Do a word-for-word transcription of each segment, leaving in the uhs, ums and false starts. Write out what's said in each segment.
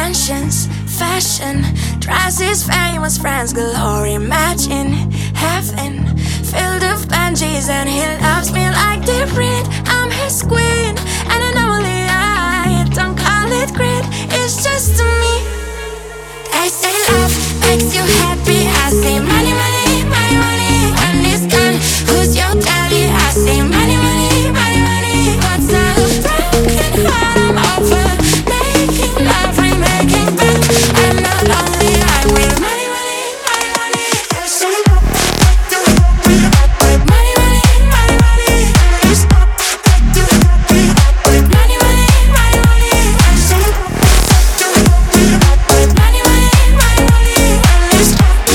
mansions, fashion, dresses, famous friends galore. Imagine heaven filled with Benjis, and he loves me like different. I'm his queen, and I know only I don't call it greed. It's just to me. They say love makes you happy. I say money, money, money, money. When it's done, who's your daddy? I say money, money, money, money. What's a broken heart? I'm over making love, remaking back. I'm not lonely, I will money, money, money, money. They say money, money, money, money. It's money, money, money, money. I say money, money, money, money. It's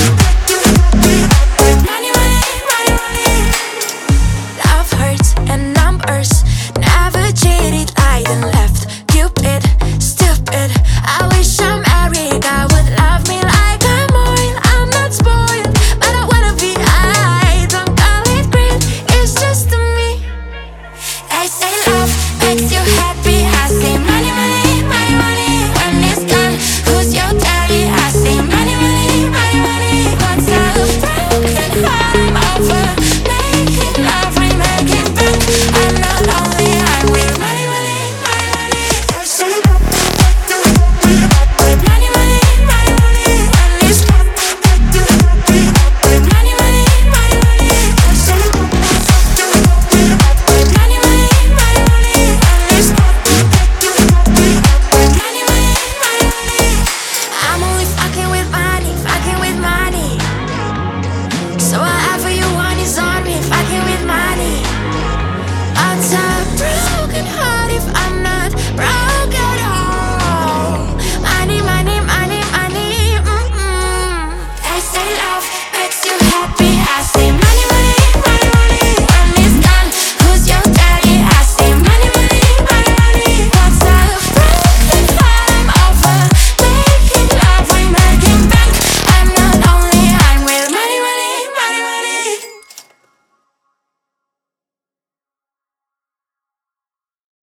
money, money, money, money. Love hurts and numbers, never cheated, lied and left. Cupid, stupid. I wish I'm Eric, I would love me like I'm oil. I'm not spoiled, but I wanna be. I don't call it greed, it's just to me. They say love makes you happy.